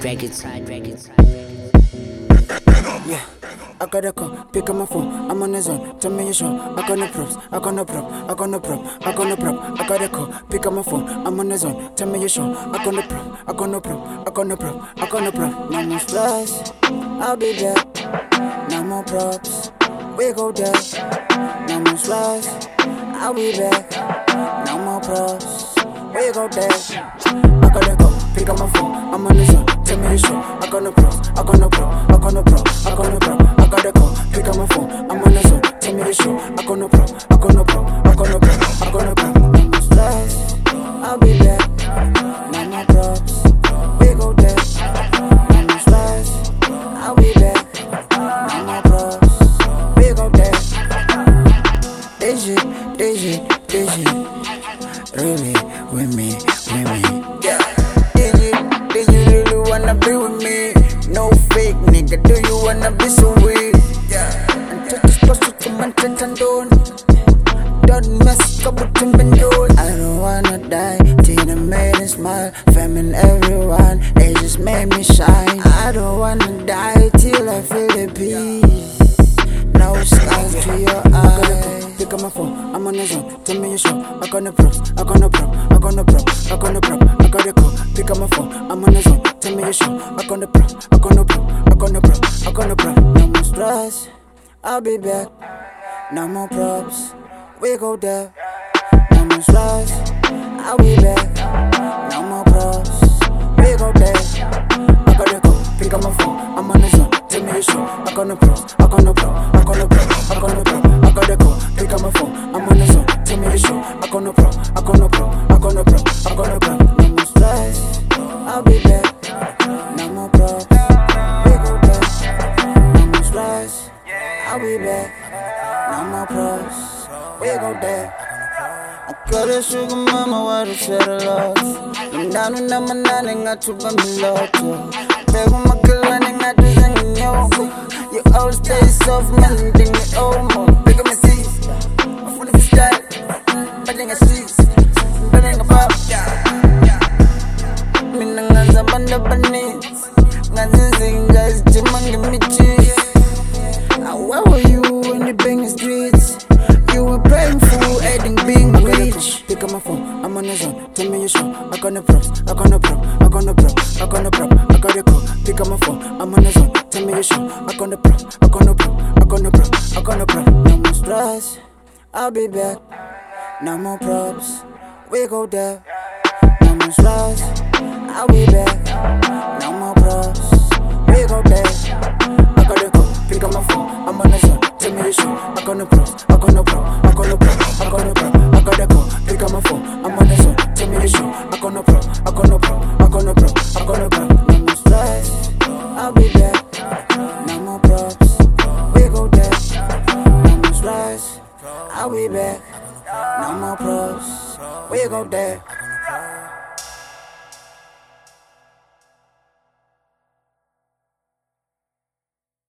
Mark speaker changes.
Speaker 1: Records.
Speaker 2: Yeah, I gotta call, pick up my phone, I'm on the zone, tell me you sure. I got no props, I got no prop, I got no prop, I got no prop. I gotta call, pick up my phone, I'm on the zone, tell me you sure. I got no prop, I got no prop, I got no prop, I got no prop. No more stress, I'll be back. No more props, we go there. No more stress, I'll be back. No more props, we go there. I gotta go, pick up my phone, I'm on the zone, tell me you sure. I got no props, I got no prop, I got no prop, I got no prop. I gotta go, pick up my phone, I'm on the zone, tell me you sure. I got no prop, I got no prop, I got no prop, I got no prop. No more stress, I'll be back. No more props, we go there. No more stress, I'll be back. No more props, we go there. Digi, really with me. Yeah, Digi, really wanna be with me? No fake nigga, do you wanna be so weak? Yeah, and take this close to my tent and don't mess up with him and I don't wanna die till the maiden smile, famine everyone, they just made me shine. I don't wanna die till I feel the peace. No scars to your eyes. Pick up my phone, I'm on the zone, tell me you sure. I got no props, I got no prop, I got no prop, I got no prop. I gotta call, pick up my phone, I'm on the zone, tell me you sure. I got no prop, I got no prop, I got no prop, I got no prop. No more stress, I'll be back. No more props, we go there. No more stress, I'll be back. No more props, we go there. I gotta go, pick up my phone, I'm on the zone, tell me you sure. I got no props, I got no prop, I got no prop, I got no prop. I gotta go, pick up my phone, I'm on the zone, tell me you sure. I got no prop, I got no prop, I got no prop, I got no prop. No more stress, I'll be back. No more props, we go there. No more stress, I'll be back. No more props, we go there. I got a sugar mama, what a set of love. Down in my nine, got to buy me lotto. Baby, my girl, and I do sing you. You always stay soft, man, and think me more. Pick up my teeth, I'm full of style. But then I see, but then I pop. Me no ngaza banda bani, ngaza zingas, jimang give me cheese. Where were you in the bang streets? You were praying for aiding being rich. Pick up my phone, I'm on the zone, tell me you sure. I got no props, I got no prop, I got no prop, I got no prop. I gotta call, pick up my phone, I'm on the zone, tell me you sure. I got no prop, I got no prop, I got no prop, I got no prop. No more stress, I'll be back. No more props, we go there. No more stress, I'll be back. No more props, we go there. I gotta go, pick up my phone, I'm on the zone, tell me you sure. I got no props, I got no prop, I got no prop, I got no prop. I gotta go, pick up my phone, I'm on the zone, tell me you sure. I got no prop, I got no prop, I got no prop, I got no prop. No more stress, I'll be back. No more props, we go there. No more stress, I'll be back. No more props, we go there.